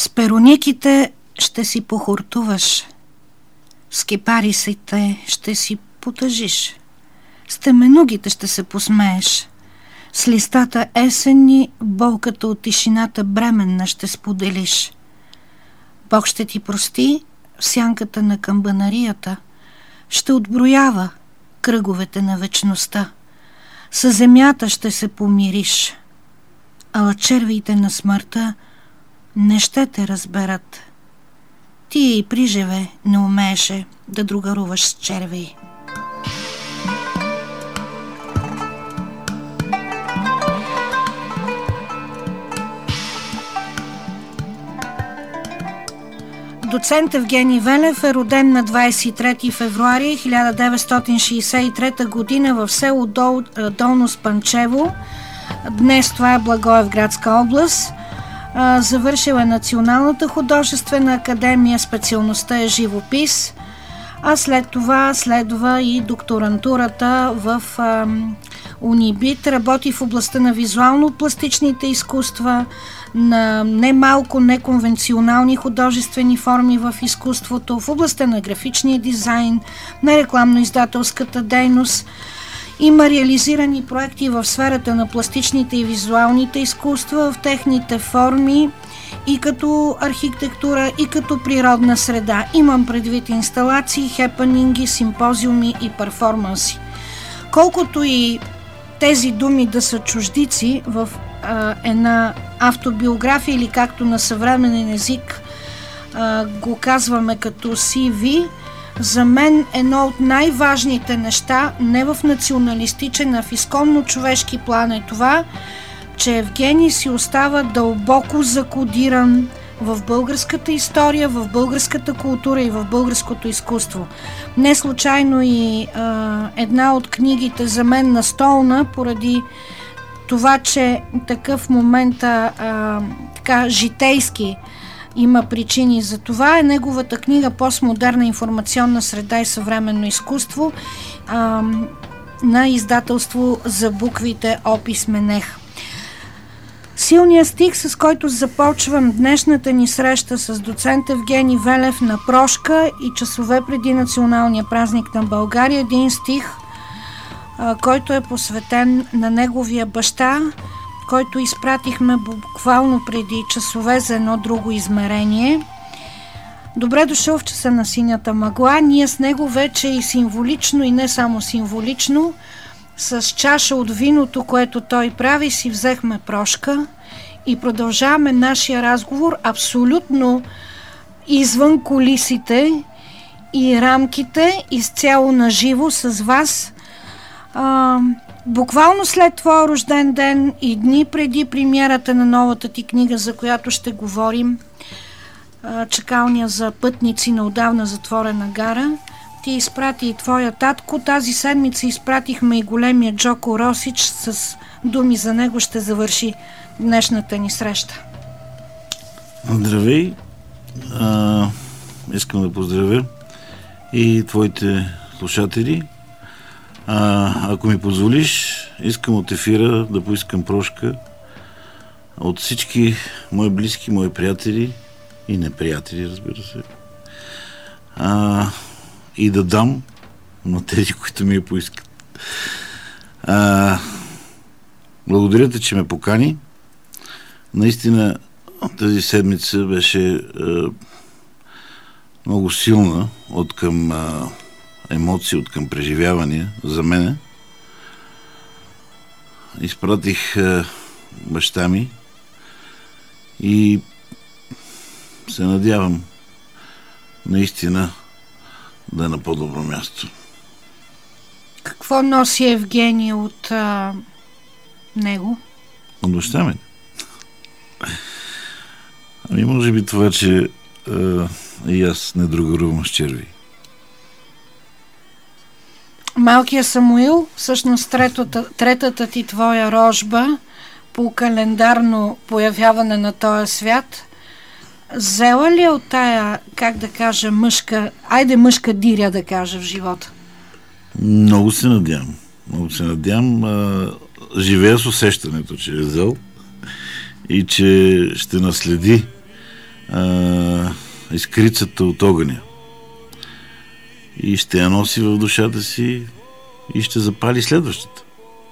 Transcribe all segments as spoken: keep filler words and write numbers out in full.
С перониките ще си похортуваш, с кипарисите ще си потъжиш, с теменугите ще се посмееш, с листата есенни болката от тишината бременна ще споделиш. Бог ще ти прости в сянката на камбанарията, ще отброява кръговете на вечността. Със земята ще се помириш, ала червиите на смъртта не ще те разберат. Ти и приживе не умееше да другаруваш с червии. Доцент Евгений Велев е роден на двадесет и трети февруари хиляда деветстотин шейсет и трета година в село Дол, Долно Спанчево. Днес това е Благоевградска област. Завършил е Националната художествена академия, специалността е живопис, а след това следва и докторантурата в Унибит. Работи в областта на визуално-пластичните изкуства, на немалко неконвенционални художествени форми в изкуството, в областта на графичния дизайн, на рекламно-издателската дейност. Има реализирани проекти в сферата на пластичните и визуалните изкуства, в техните форми и като архитектура, и като природна среда. Имам предвид инсталации, хепанинги, симпозиуми и перформанси. Колкото и тези думи да са чуждици в а, една автобиография или както на съвременен език а, го казваме като си ви, за мен едно от най-важните неща, не в националистичен, а в изконно човешки план е това, че Евгений си остава дълбоко закодиран в българската история, в българската култура и в българското изкуство. Не случайно и а, една от книгите за мен настолна, поради това, че такъв момент а, така житейски има причини за това, е неговата книга "Постмодерна информационна среда и съвременно изкуство" а, на издателство за буквите Опис Менех. Силният стих, с който започвам днешната ни среща с доцент Евгений Велев на Прошка и часове преди националния празник на България, един стих, а, който е посветен на неговия баща, който изпратихме буквално преди часове за едно друго измерение. Добре дошъл в часа на синята мъгла. Ние с него вече и символично, и не само символично, с чаша от виното, което той прави, си взехме Прошка и продължаваме нашия разговор абсолютно извън кулисите и рамките, изцяло на живо с вас. А, буквално след твоя рожден ден и дни преди премиерата на новата ти книга, за която ще говорим, "Чакалня за пътници на отдавна затворена гара", ти изпрати и твоя татко. Тази седмица изпратихме и големия Джоко Росич. С думи за него ще завърши днешната ни среща. Здравей! А, искам да поздравя и твоите слушатели. А, ако ми позволиш, искам от ефира да поискам прошка от всички мои близки, мои приятели и неприятели, разбира се. А, и да дам на тези, които ми я поискат. А, благодаря ти, че ме покани. Наистина тази седмица беше а, много силна от към а, емоции, от към преживявания за мене. Изпратих а, баща ми и се надявам наистина да е на по-добро място. Какво носи Евгений от а, него? От баща ми? Ами може би това, че а, и аз не другарувам с черви. Малкия Самуил, всъщност третата, третата ти твоя рожба по календарно появяване на този свят, взела ли от тая, как да кажа, мъжка, айде мъжка диря да кажа в живота? Много се надявам. Много се надявам. А, живея с усещането, че е взел и че ще наследи а, искрицата от огъня. И ще я носи в душата си и ще запали следващата.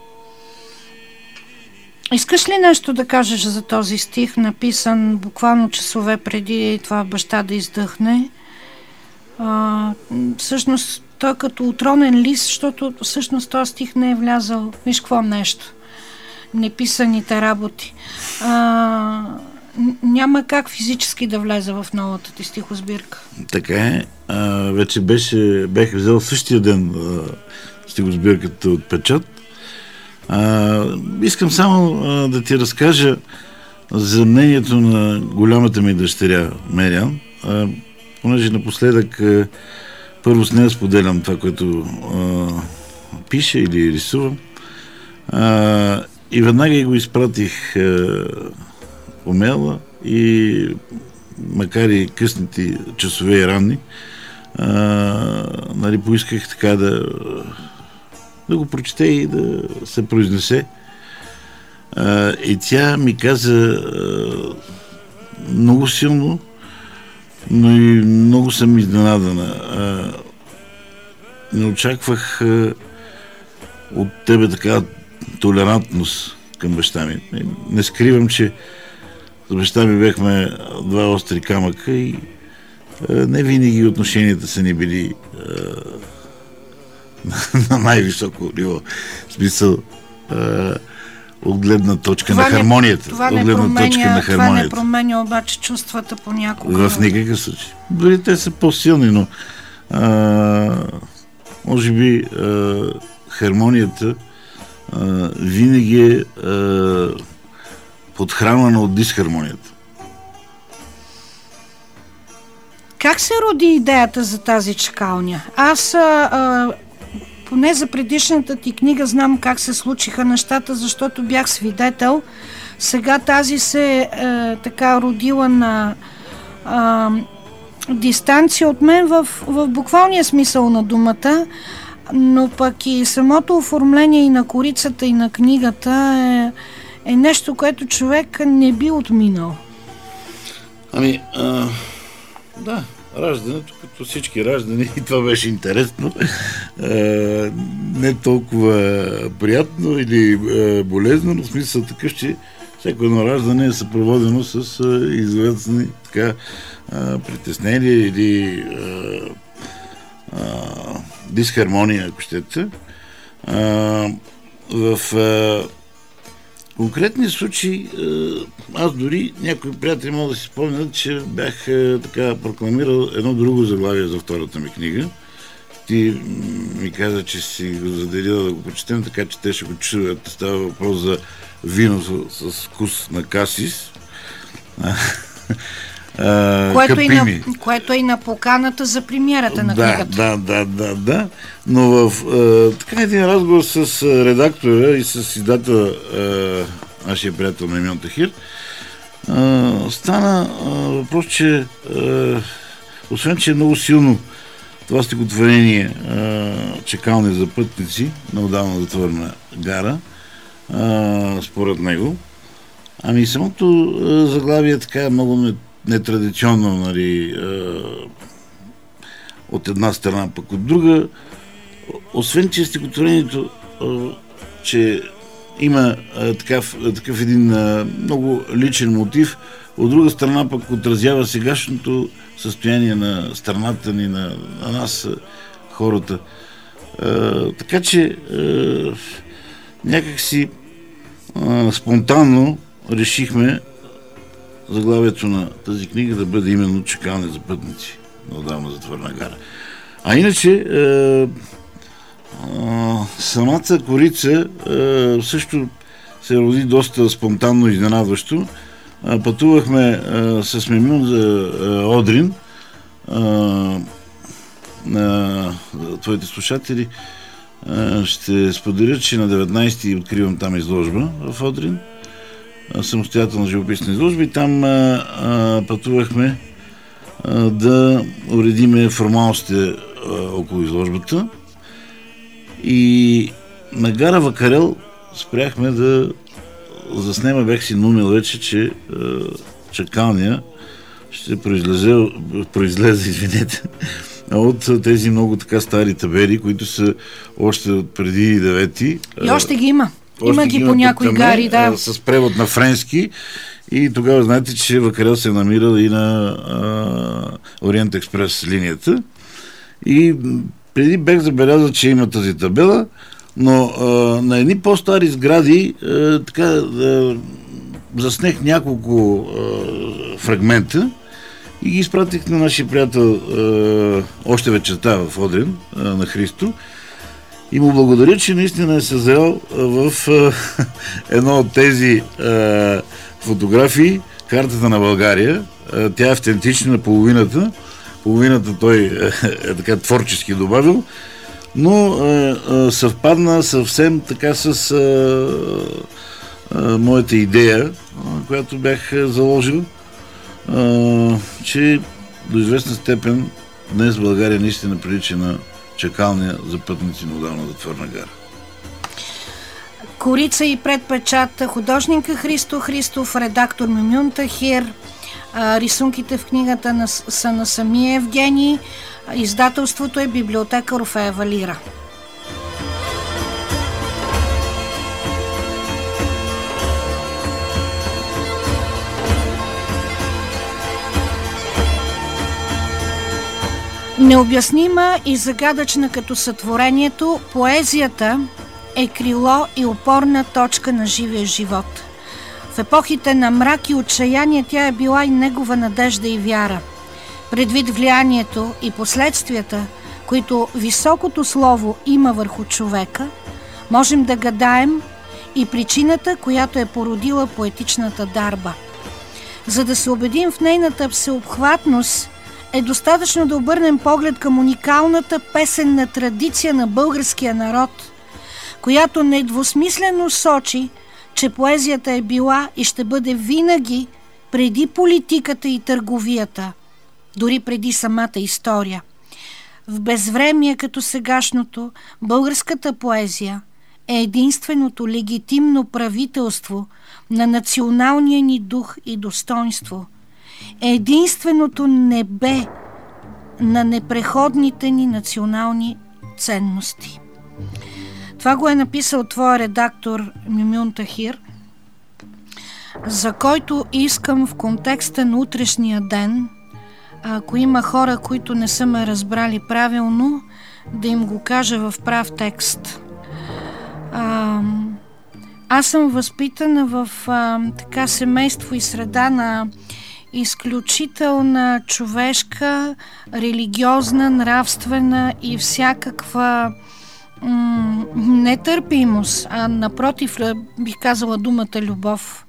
Искаш ли нещо да кажеш за този стих, написан буквално часове преди това баща да издъхне? А, всъщност той като отронен лист, защото всъщност този стих не е влязал. Виж какво нещо. Неписаните работи. А, няма как физически да влезе в новата ти стихосбирка. Така е. А, вече беше, бях взел същия ден а, стихосбирката от печат. А, искам само а, да ти разкажа за мнението на голямата ми дъщеря Мериан, а, понеже напоследък а, първо с нея споделям това, което а, пише или рисувам. А, и веднага го изпратих а, по мейла и макар и късните часове и ранни, а, нали, поисках така да да го прочете и да се произнесе. А, и тя ми каза а, много силно, но и много съм изненадана. А, не очаквах а, от тебе така толерантност към баща ми. Не, не скривам, че с баща ми бяхме два остри камъка и а, не винаги отношенията са ни били а, на най-високо ниво. В смисъл а, от гледна точка това на хармонията. Това, от не гледна променя, точка на това не променя обаче чувствата понякога. В никакъв случай. Дори те са по-силни, но а, може би а, хармонията а, винаги е а, подхранвана от дисхармонията. Как се роди идеята за тази чакалня? Аз а, а, поне за предишната ти книга знам как се случиха нещата, защото бях свидетел. Сега тази се е, така родила на а, дистанция от мен в, в буквалния смисъл на думата, но пък и самото оформление и на корицата, и на книгата е, е нещо, което човек не би отминал. Ами, а, да, раждането, като всички раждани, и това беше интересно, а, не толкова приятно или а, болезнено, но в смисъл такъв, че всяко едно раждане е съпроводено с а, известни така а, притеснения или а, а, дисхармония, ако щете. А, в а, конкретни случаи, аз дори някои приятели могат да си спомнят, че бях така прокламирал едно друго заглавие за втората ми книга. Ти ми каза, че си го заделила да го прочетем, така че те ще го чуят. Става въпрос за вино с, с вкус на касис. Uh, което, и на, което е и на поканата за премиерата на да, книгата. Да, да, да, да. Но в uh, така един разговор с uh, редактора и с издателя, uh, нашия приятел Мемион Тахир, uh, стана uh, въпрос, че uh, освен, че е много силно това стихотворение uh, чакални за пътници на отдавна затворена гара, uh, според него, ами самото uh, заглавие така е много не нетрадиционно, нали, от една страна, пък от друга, освен че стихотворението, че има такъв, такъв един много личен мотив, от друга страна пък отразява сегашното състояние на страната ни, на, на нас, хората. Така че някакси спонтанно решихме заглавието на тази книга да бъде именно чакални за пътници на отдавна затворена гара. А иначе е, е, самата корица е, също се роди доста спонтанно и изненадващо. Е, пътувахме е, с Мемион за е, Одрин. Е, на твоите слушатели е, ще споделя, че на деветнайсети откривам там изложба в Одрин, самостоятелна живописна изложба, и там а, а, пътувахме а, да уредиме формалностите а, около изложбата, и на гара Вакарел спряхме да заснема. Бях си наумил вече, че а, чакалня ще произлезе, произлезе извинете, от тези много така стари табели, които са още преди девети. И още ги има. Още има ги по някои гари, да. С превод на френски. И тогава знаете, че Вакарел се намира и на а, Ориент Експрес линията. И преди бех забелязал, че има тази табела, но а, на едни по-стари сгради а, така а, заснех няколко а, фрагмента и ги изпратих на нашия приятел а, още вечерта в Одрин, а, на Христо. И му благодаря, че наистина е съзрел в а, едно от тези а, фотографии, картата на България. А, тя е автентична на половината. Половината той е, е така творчески добавил, но е, е, съвпадна съвсем така с е, е, моята идея, е, която бях заложил, е, че до известна степен днес България наистина прилича на чакалня за пътници на отдалната Твърна гара. Корица и предпечат, художника Христо Христов, редактор Мюмюн Тахир. Рисунките в книгата на, са на самия Евгений. Издателството е библиотека Орфеева лира. Необяснима и загадъчна като сътворението, поезията е крило и опорна точка на живия живот. В епохите на мрак и отчаяние тя е била и негова надежда и вяра. Предвид влиянието и последствията, които високото слово има върху човека, можем да гадаем и причината, която е породила поетичната дарба. За да се убедим в нейната всеобхватност, е достатъчно да обърнем поглед към уникалната песенна традиция на българския народ, която недвусмислено сочи, че поезията е била и ще бъде винаги преди политиката и търговията, дори преди самата история. В безвремие като сегашното, българската поезия е единственото легитимно правителство на националния ни дух и достоинство, е единственото небе на непреходните ни национални ценности. Това го е написал твой редактор Мюмюн Тахир, за който искам в контекста на утрешния ден, ако има хора, които не са ме разбрали правилно, да им го кажа в прав текст. А, аз съм възпитана в а, така семейство и среда на изключителна човешка, религиозна, нравствена и всякаква м- нетърпимост, а напротив, бих казала думата любов.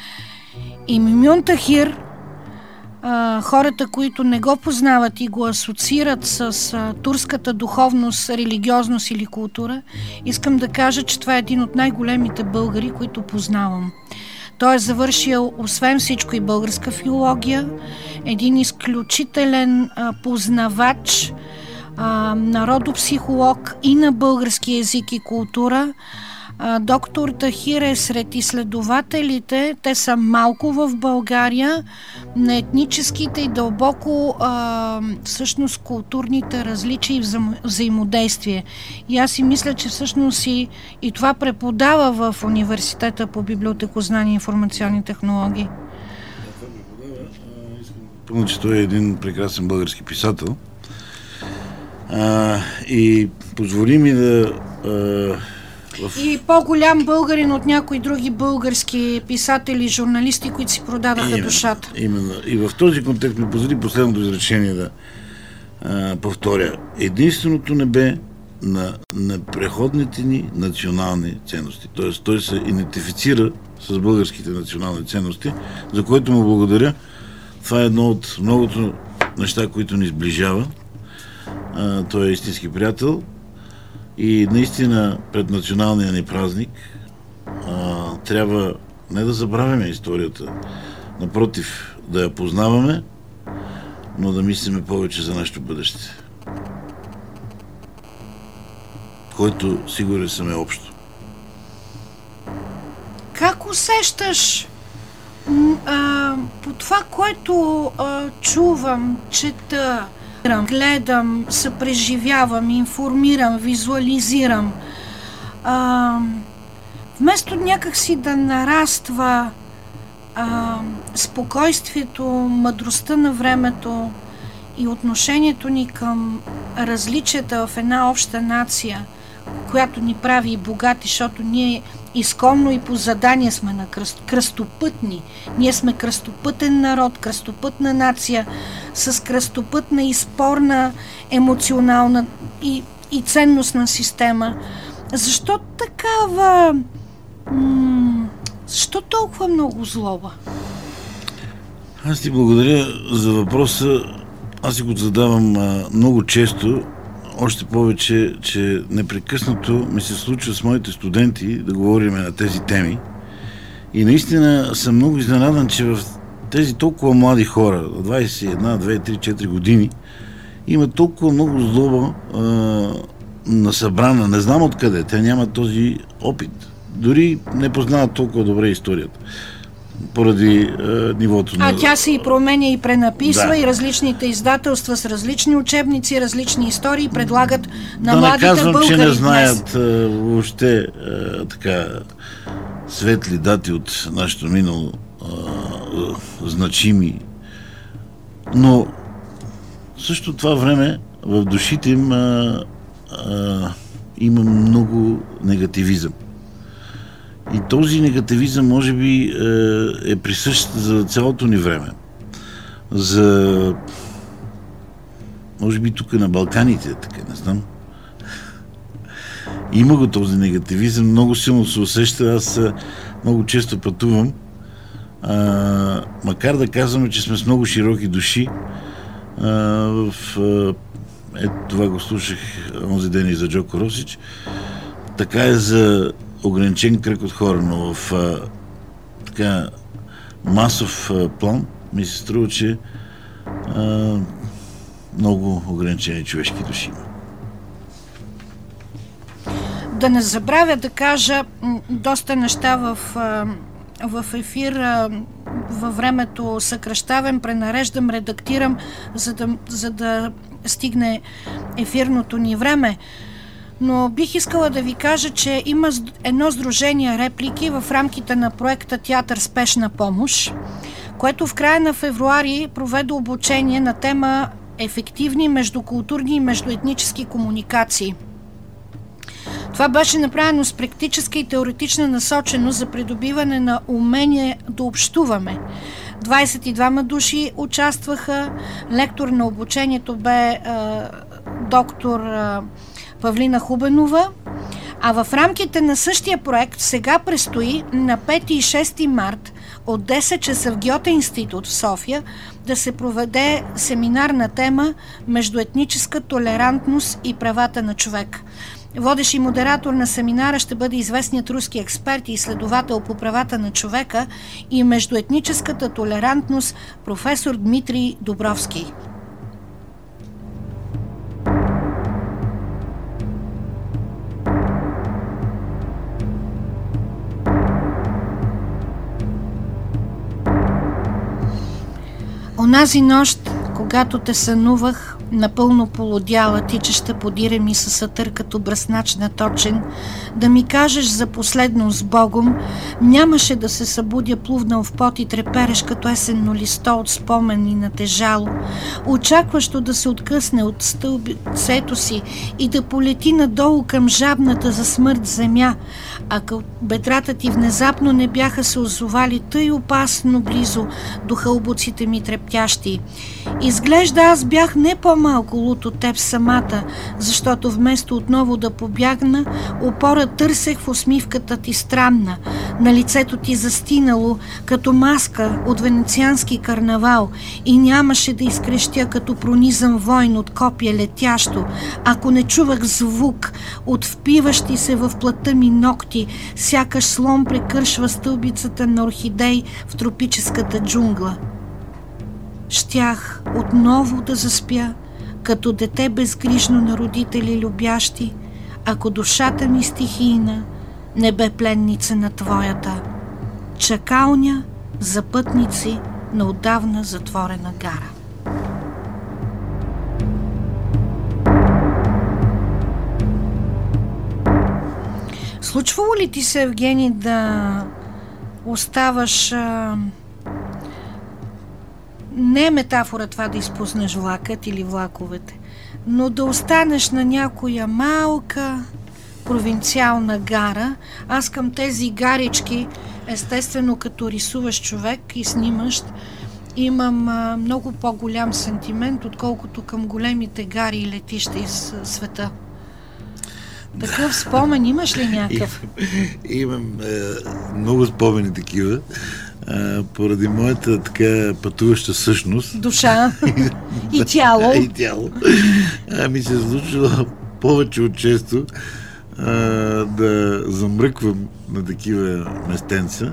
И Мюмюн Тахир, а, хората, които не го познават и го асоциират с а, турската духовност, религиозност или култура, искам да кажа, че това е един от най-големите българи, които познавам. Той е завършил, освен всичко, и българска филология, един изключителен а, познавач, а, народопсихолог и на български език и култура. А, доктор Тахир е сред изследователите, те са малко в България, на етническите и дълбоко а, всъщност културните различия и вза, взаимодействие. И аз си мисля, че всъщност и, и това преподава в университета по библиотекознание и информационни технологии. Помня, че той е един прекрасен български писател. А, и позволи ми да... А, в... И по-голям българин от някои други български писатели и журналисти, които си продадаха именно, душата. Именно. И в този контекст ми позволи последното изречение да а, повторя. Единственото небе на, на преходните ни национални ценности. Тоест, той се идентифицира с българските национални ценности, за което му благодаря. Това е едно от многото неща, които ни сближава. А, той е истински приятел. И наистина пред националния ни празник а, трябва не да забравяме историята, напротив, да я познаваме, но да мислиме повече за нашето бъдеще, който сигурен съм е общо. Как усещаш А, по това, което а, чувам, чета, гледам, съпреживявам, информирам, визуализирам, а, вместо някакси да нараства а, спокойствието, мъдростта на времето и отношението ни към различията в една обща нация, която ни прави и богати, защото ние изконно и по задание сме на кръст, кръстопътни. Ние сме кръстопътен народ, кръстопътна нация, с кръстопътна и спорна емоционална и, и ценностна система. Защо такава... М- защо толкова много злоба? Аз ти благодаря за въпроса. Аз си го задавам а, много често. Още повече, че непрекъснато ми се случва с моите студенти да говорим на тези теми. И наистина съм много изненадан, че в тези толкова млади хора, двайсет и едно, две, три, четири години, има толкова много злоба а, насъбрана. Не знам откъде. Те нямат този опит. Дори не познават толкова добре историята. Поради е, нивото на... А тя се и променя и пренаписва, да. И различните издателства с различни учебници, различни истории предлагат на да младите българи. Да не казвам, че не знаят е, въобще е, така светли дати от нашето минало, е, е, значими. Но в също това време в душите им е, е, има много негативизъм. И този негативизъм може би е присъщ за цялото ни време. За... може би тук на Балканите, така не знам. Има го този негативизъм, много силно се усеща. Аз много често пътувам. А, макар да казваме, че сме с много широки души, а, в, а, ето това го слушах онзи ден и за Джоко Росич, така е за ограничен кръг от хора, но в а, така масов а, план ми се струва, че а, много ограничени човешки души има. Да не забравя да кажа доста неща в, в ефир, във времето съкръщавам, пренареждам, редактирам, за да, за да стигне ефирното ни време. Но бих искала да ви кажа, че има едно сдружение реплики в рамките на проекта Театър спешна помощ, което в края на февруари проведе обучение на тема ефективни междукултурни и междуетнически комуникации. Това беше направено с практическа и теоретична насоченост за придобиване на умение да общуваме. двайсет и двама души участваха. Лектор на обучението бе е, доктор е, Павлина Хубенова. А в рамките на същия проект сега предстои на пети и шести март от десет часа в Гьоте институт в София да се проведе семинар на тема междуетническа толерантност и правата на човек. Водещ и модератор на семинара ще бъде известният руски експерт и изследовател по правата на човека и междуетническата толерантност професор Дмитрий Дубровски. Онази нощ, когато те сънувах, напълно полудяла, тичаща подире ми със сътър като бръснач наточен, да ми кажеш за последно с Богом, нямаше да се събудя плувнал в пот и трепереш като есенно листо от спомен и натежало, очакващо да се откъсне от стълбицето си и да полети надолу към жабната за смърт земя, а към бедрата ти внезапно не бяха се озовали тъй опасно близо до хълбоците ми трептящи. Изглежда аз бях не по-малко луд от теб самата, защото вместо отново да побягна, опора търсех в усмивката ти странна, на лицето ти застинало, като маска от венециански карнавал и нямаше да изкрещя като пронизан войн от копие летящо, ако не чувах звук от впиващи се в плътта ми ногти, сякаш слон прекършва стълбицата на орхидей в тропическата джунгла. Щях отново да заспя, като дете безгрижно на родители любящи, ако душата ми стихийна не бе пленница на твоята. Чакалня за пътници на отдавна затворена гара. Случвало ли ти се, Евгений, да оставаш... А... Не е метафора това да изпуснеш влакът или влаковете, но да останеш на някоя малка провинциална гара. Аз към тези гарички, естествено, като рисуваш човек и снимаш, имам а, много по-голям сентимент, отколкото към големите гари и летища из света. Такъв спомен имаш ли някакъв? Имам е, много спомени такива, е, поради моята така пътуваща същност. Душа и тяло. И тяло. А, ми се е случило повече от често е, да замръквам на такива местенца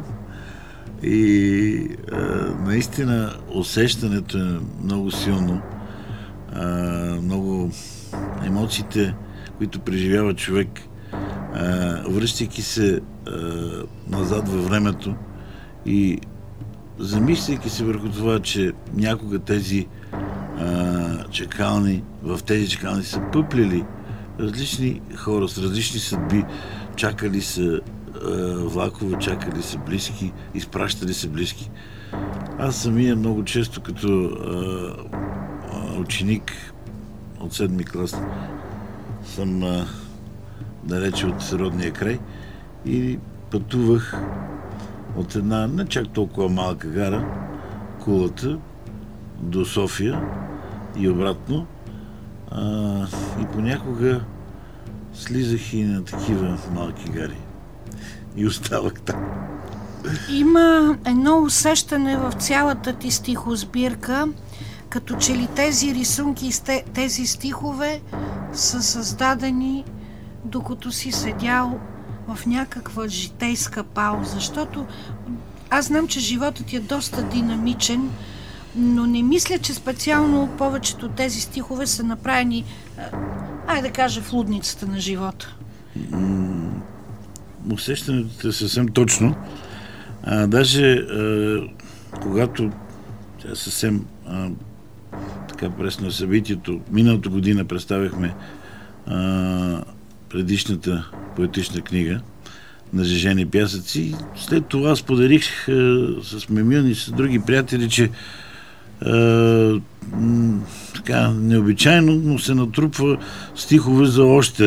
и е, наистина усещането е много силно. Е, много емоциите, които преживява човек, а, връщайки се а, назад във времето и замисляйки се върху това, че някога тези а, чакални, в тези чакални са пъпляли различни хора с различни съдби, чакали са а, влакове, чакали са близки, изпращали са близки. Аз самия много често като а, а, ученик от седми клас съм а, далече от родния край и пътувах от една не чак толкова малка гара, Кулата, до София и обратно. А, и понякога слизах и на такива малки гари. И оставах там. Има едно усещане в цялата ти стихосбирка, като че ли тези рисунки и тези стихове са създадени докато си седял в някаква житейска пауза. Защото аз знам, че животът ти е доста динамичен, но не мисля, че специално повечето от тези стихове са направени, айде да кажа, в лудницата на живота. Усещането е съвсем точно. А, даже а, когато тя съвсем а, така пресно събитието, миналата година представяхме а, предишната поетична книга на Жежени пясъци. След това споделих а, с Мемюн и с други приятели, че а, м, така необичайно, но се натрупва стихове за още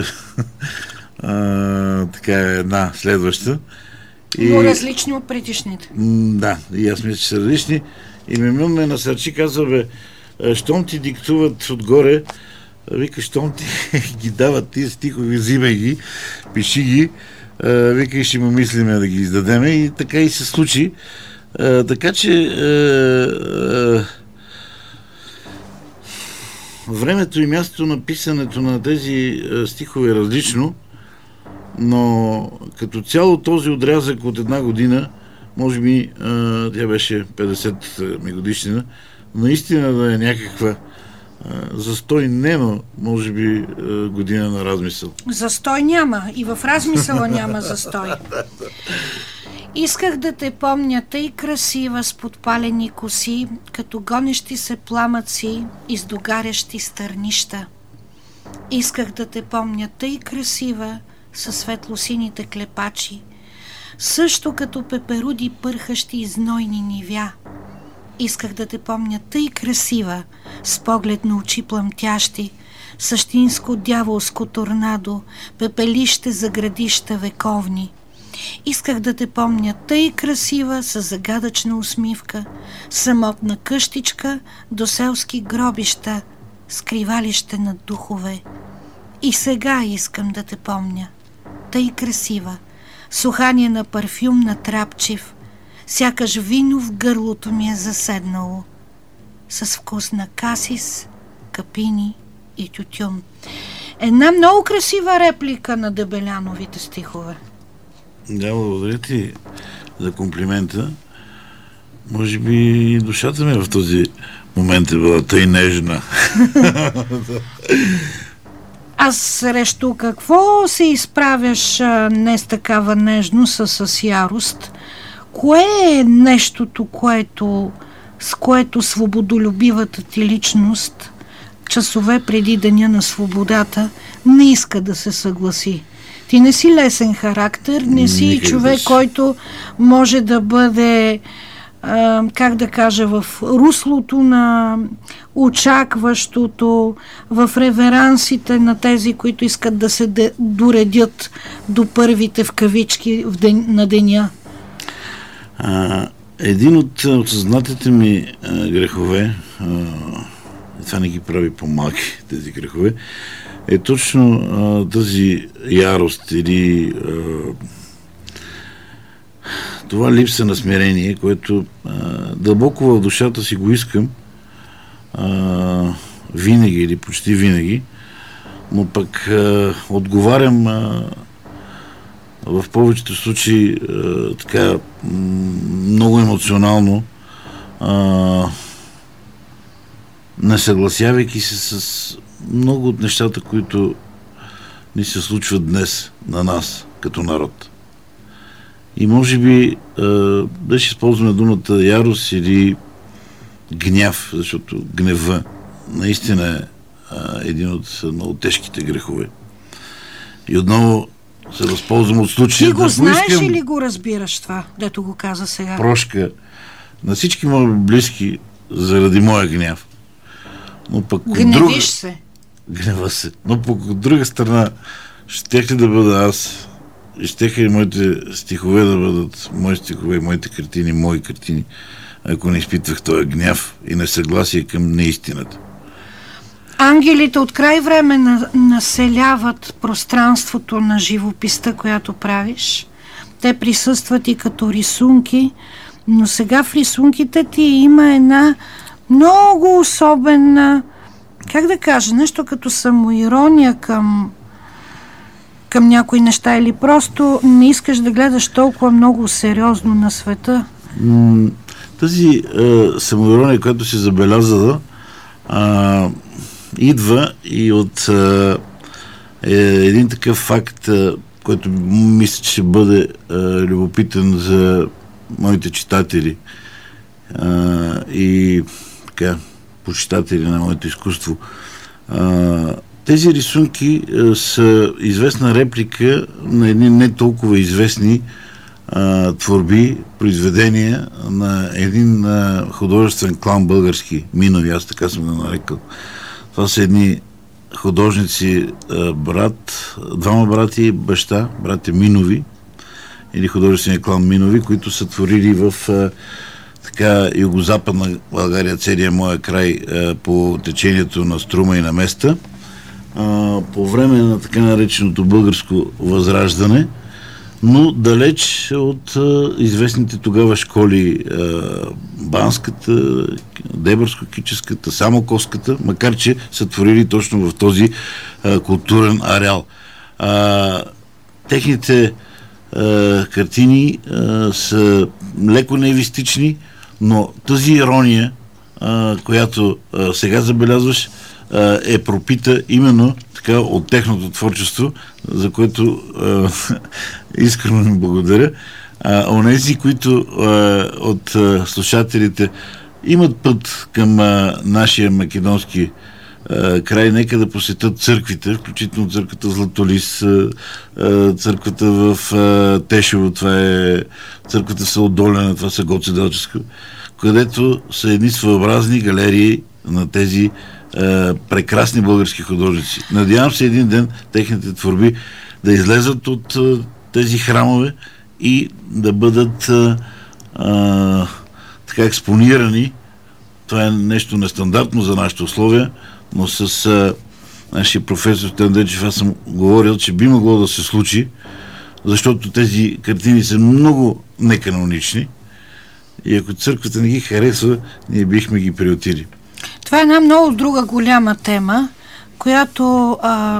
а, така една следваща. И, но различни от предишните. М, да, и аз мисля, че са различни. И Мемюн ме насърчи, казва, бе, щом ти диктуват отгоре, вика, щом ти ги дават тия стихови, взимай ги, пиши ги, вика, и ще му мислиме да ги издадеме. И така и се случи. Така че времето и мястото на писането на тези стихове е различно, но като цяло този отрязък от една година, може би тя беше петдесет годишнина, наистина да е някаква а, застой не, но може би а, година на размисъл. Застой няма. И в размисъла няма застой. Исках да те помня тъй красива с подпалени коси, като гонещи се пламъци из догарящи стърнища. Исках да те помня тъй красива със светлосините клепачи, също като пеперуди пърхащи и знойни нивя. Исках да те помня тъй красива, с поглед на очи плъмтящи, същинско дяволско торнадо, пепелище за градища вековни. Исках да те помня тъй красива, с загадъчна усмивка, самотна къщичка до селски гробища, скривалище на духове. И сега искам да те помня тъй красива, сухание на парфюм на трапчив, сякаш вино в гърлото ми е заседнало, с вкус на касис, капини и тютюн. Една много красива реплика на Дебеляновите стихове. Да, благодаря ти за комплимента. Може би душата ми в този момент е била тъй нежна. А срещу какво се изправяш а, не с такава нежност, а с ярост, кое е нещото, което, с което свободолюбивата ти личност часове преди Деня на свободата не иска да се съгласи? Ти не си лесен характер, не си Никъде човек, който може да бъде, а, как да кажа, в руслото на очакващото, в реверансите на тези, които искат да се де, доредят до първите в кавички в ден, на деня. А, един от осъзнатите ми а, грехове, а, това не ги прави по-малки тези грехове, е точно а, тази ярост или а, това липса на смирение, което а, дълбоко в душата си го искам а, винаги или почти винаги, но пък а, отговарям а, в повечето случаи а, така много емоционално, а, не съгласявайки се с много от нещата, които ни се случват днес на нас, като народ. И може би да ще използваме думата ярост или гняв, защото гнева наистина е един от много тежките грехове. И отново се възползвам от случая. Ти го да знаеш поискам... или го разбираш това, дето го каза сега? Прошка на всички мои близки заради моя гняв. Но пък Гневиш друга... се. Гнева се. Но пък от друга страна, щех ли да бъда аз и щеха и моите стихове да бъдат мои стихове, моите картини, мои картини, ако не изпитвах този гняв и несъгласие към неистината. Ангелите от край време на, населяват пространството на живописта, която правиш. Те присъстват и като рисунки, но сега в рисунките ти има една много особена, как да кажа, нещо като самоирония към, към някои неща, или просто не искаш да гледаш толкова много сериозно на света? Тази е, самоирония, която си забелязала, е, идва и от е, един такъв факт, е, който мисля, че ще бъде е, любопитен за моите читатели е, и така, почитатели на моето изкуство. А, тези рисунки а, са известна реплика на едни не толкова известни а, творби, произведения на един а, художествен клан български, Минови, аз така съм го нарекал. Това са едни художници, а, брат, двама брати и баща, братя Минови, или художествения клан Минови, които са творили в а, така югозападна България, целият моя край а, по течението на Струма и на Места, а, по време на така нареченото българско възраждане, но далеч от а, известните тогава школи а, Банската, Дебърско-кическата, Самоковската, макар че са творили точно в този а, културен ареал. А, техните а, картини а, са леко неевистични, но тази ирония, а, която а, сега забелязваш, а, е пропита именно така от техното творчество, за което а, искрено ми благодаря. А онези, които а, от а, слушателите имат път към а, нашия македонски а, край, нека да посетят църквите, включително църквата Златолис, а, а, църквата в а, Тешево, това е църквата в село Долина, това са Гоцеделческа, където са едни своеобразни галерии на тези а, прекрасни български художници. Надявам се един ден техните творби да излезат от а, тези храмове и да бъдат а, а, така експонирани. Това е нещо нестандартно за нашите условия, но с а, нашия професор Тендечев аз съм говорил, че би могло да се случи, защото тези картини са много неканонични и ако църквата не ги харесва, ние бихме ги приотили. Това е една много друга голяма тема, която а,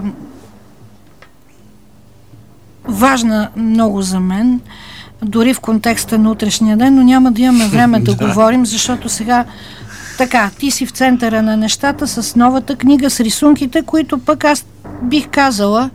важна много за мен, дори в контекста на утрешния ден, но няма да имаме време да говорим, защото сега така, ти си в центъра на нещата с новата книга, с рисунките, които пък аз бих казала,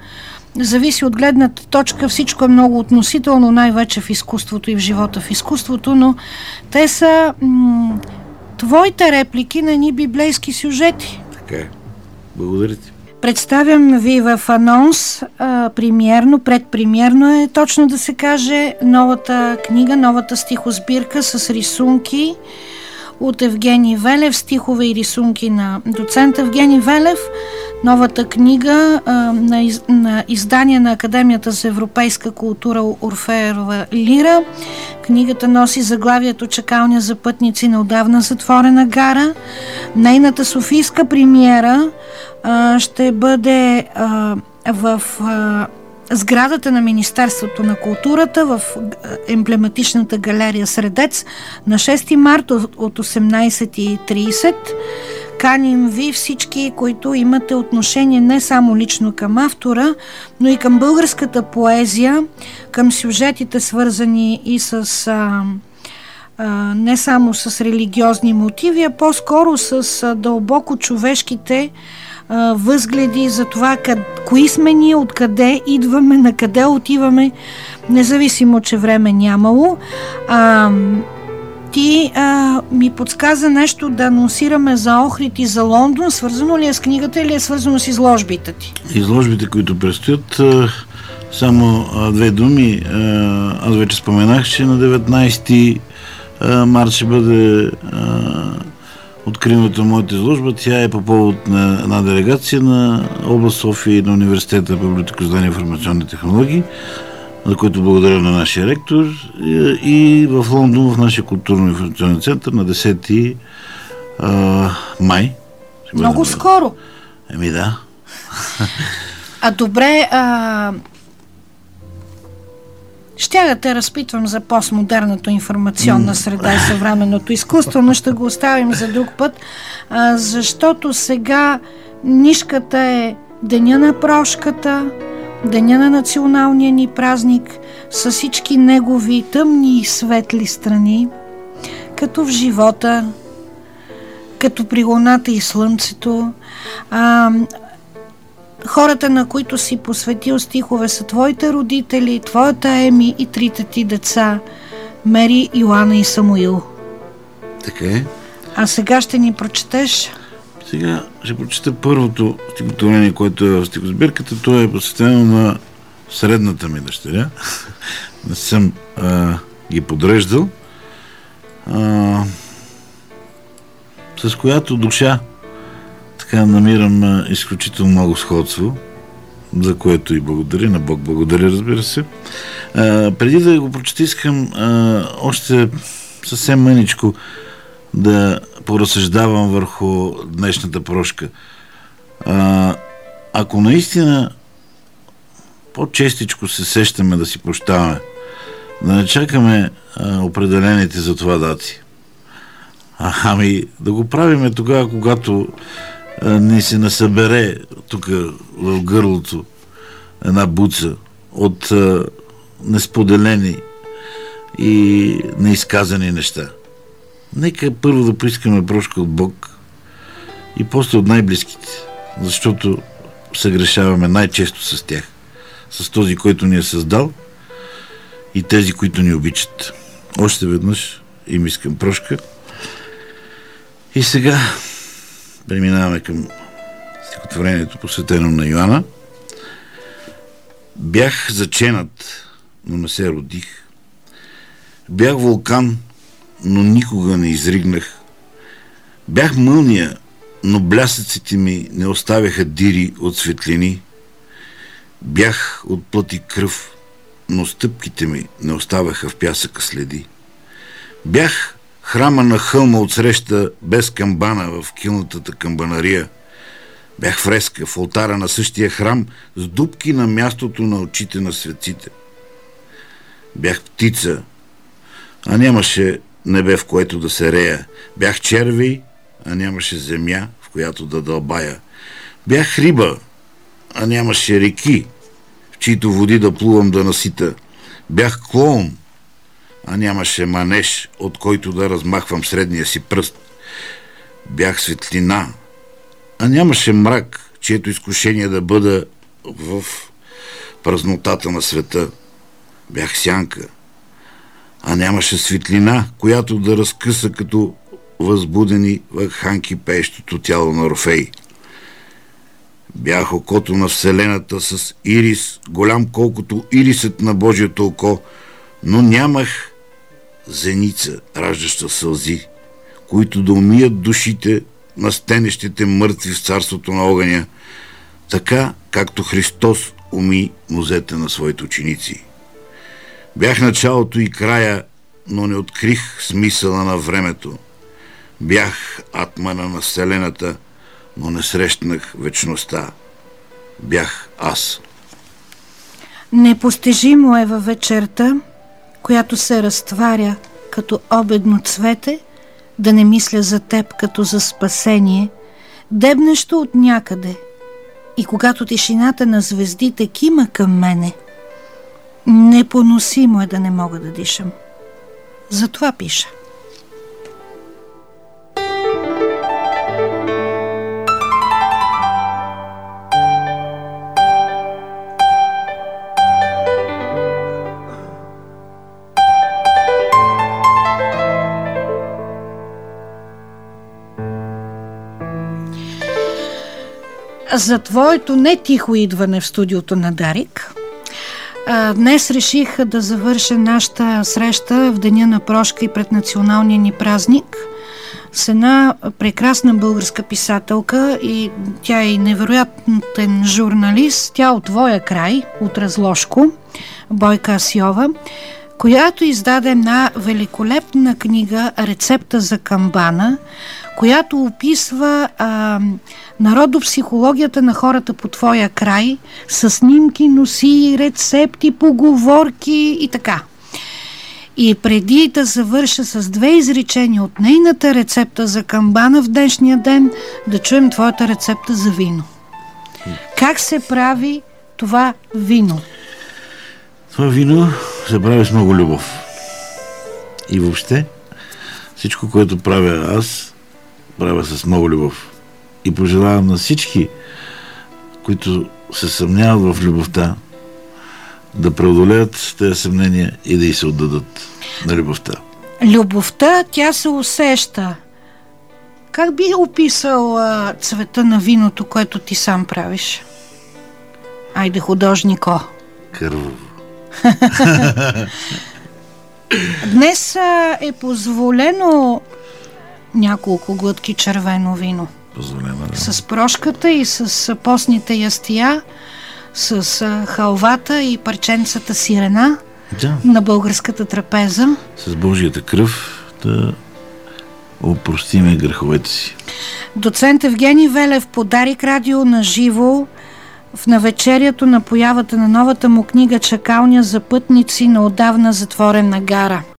зависи от гледната точка, всичко е много относително, най-вече в изкуството и в живота в изкуството, но те са м- твоите реплики на ни библейски сюжети. Така е. Благодаря ти. Представям ви в анонс, а, премиерно, предпремиерно е точно да се каже, новата книга, новата стихосбирка с рисунки от Евгений Велев, стихове и рисунки на доцент Евгений Велев. Новата книга а, на, из, на издание на Академията за европейска култура Орфеерова лира. Книгата носи заглавието "Чакалня за пътници на отдавна затворена гара". Нейната софийска премиера а, ще бъде а, в а, сградата на Министерството на културата в емблематичната галерия Средец на шести март от осемнайсет и трийсет. Каним ви всички, които имате отношение не само лично към автора, но и към българската поезия, към сюжетите, свързани и с а, а, не само с религиозни мотиви, а по-скоро с а, дълбоко човешките а, възгледи за това къд, кои сме ние, откъде идваме, на къде отиваме, независимо, че време нямало. А, Ти а, ми подсказа нещо да анонсираме за Охрид и за Лондон. Свързано ли е с книгата или е свързано с изложбите ти? Изложбите, които предстоят, само две думи. Аз вече споменах, че на деветнайсети март ще бъде откриването на моята изложба. Тя е по повод на една делегация на област София и на Университета по библиотекознание и информационни технологии, за което благодаря на нашия ректор, и в Лондон, в нашия културно-информационен център на десети май. Много скоро. Еми да. А добре, а... ще да те разпитвам за постмодерната информационна среда и съвременното изкуство, но ще го оставим за друг път, а, защото сега нишката е Деня на прошката, Деня на националния ни празник, с всички негови тъмни и светли страни, като в живота, като при луната и слънцето. А, хората, на които си посветил стихове, са твоите родители, твоята Еми и трите ти деца, Мери, Йоана и Самуил. Така е. А сега ще ни прочетеш? Сега ще прочета първото стихотворение, което е в стихосбирката. То е посветено на средната ми дъщеря. Не съм а, ги подреждал. А, с която душа така намирам а, изключително много сходство, за което и благодаря. На Бог благодаря, разбира се. А, преди да го прочета, искам а, още съвсем мъничко да поразсъждавам върху днешната прошка. А, ако наистина по-честичко се сещаме да си прощаваме, да не чакаме а, определените за това дати, а, ами да го правиме тогава, когато а, ни се насъбере тук в гърлото една буца от а, несподелени и неизказани неща. Нека първо да поискаме прошка от Бог и после от най-близките, защото съгрешаваме най-често с тях, с този, който ни е създал и тези, които ни обичат. Още веднъж им искам прошка. И сега преминаваме към стихотворението, посветено на Йоана. Бях заченат, но не се родих. Бях вулкан, но никога не изригнах. Бях мълния, но блясъците ми не оставяха дири от светлини. Бях от плът и кръв, но стъпките ми не оставяха в пясъка следи. Бях храма на хълма отсреща без камбана в килнатата камбанария. Бях фреска в олтара на същия храм с дупки на мястото на очите на светците. Бях птица, а нямаше небе, в което да се рея. Бях червей, а нямаше земя, в която да дълбая. Бях риба, а нямаше реки, в чието води да плувам да насита. Бях клоун, а нямаше манеж, от който да размахвам средния си пръст. Бях светлина, а нямаше мрак, чието изкушение да бъда в празнотата на света. Бях сянка, а нямаше светлина, която да разкъса като възбудени вакханки пеещото тяло на Орфей. Бях окото на Вселената с ирис, голям колкото ирисът на Божието око, но нямах зеница, раждаща сълзи, които да умият душите на стенещите мъртви в царството на огъня, така както Христос уми нозете на своите ученици. Бях началото и края, но не открих смисъла на времето. Бях атмана на Вселената, но не срещнах вечността. Бях аз. Непостижимо е във вечерта, която се разтваря като обедно цвете, да не мисля за теб като за спасение, дебнещо от някъде. И когато тишината на звездите кима към мене, непоносимо е да не мога да дишам. Затова пиша. За твоето не тихо идване в студиото на Дарик, днес реших да завърша нашата среща в деня на прошка и пред националния ни празник с една прекрасна българска писателка, и тя е невероятен журналист, тя от твоя край, от Разложко, Бойка Асиова, която издаде една великолепна книга "Рецепта за камбана", която описва а, народопсихологията на хората по твоя край с снимки, носи, рецепти, поговорки и така. И преди да завърша с две изречения от нейната рецепта за камбана в днешния ден, да чуем твоята рецепта за вино. Как се прави това вино? Това вино се прави с много любов. И въобще всичко, което правя аз, правя с много любов. И пожелавам на всички, които се съмняват в любовта, да преодолеят тези съмнения и да й се отдадат на любовта. Любовта, тя се усеща. Как би описал а, цвета на виното, което ти сам правиш? Айде, художнико. Кърваво. Днес а, е позволено няколко глътки червено вино. Позволено, да. С прошката и с постните ястия, с а, халвата и парченцата сирена, да, на българската трапеза. С Божията кръв да опростиме греховете си. Доцент Евгений Велев по Дарик радио на живо в навечерието на появата на новата му книга "Чакалня за пътници на отдавна затворена гара".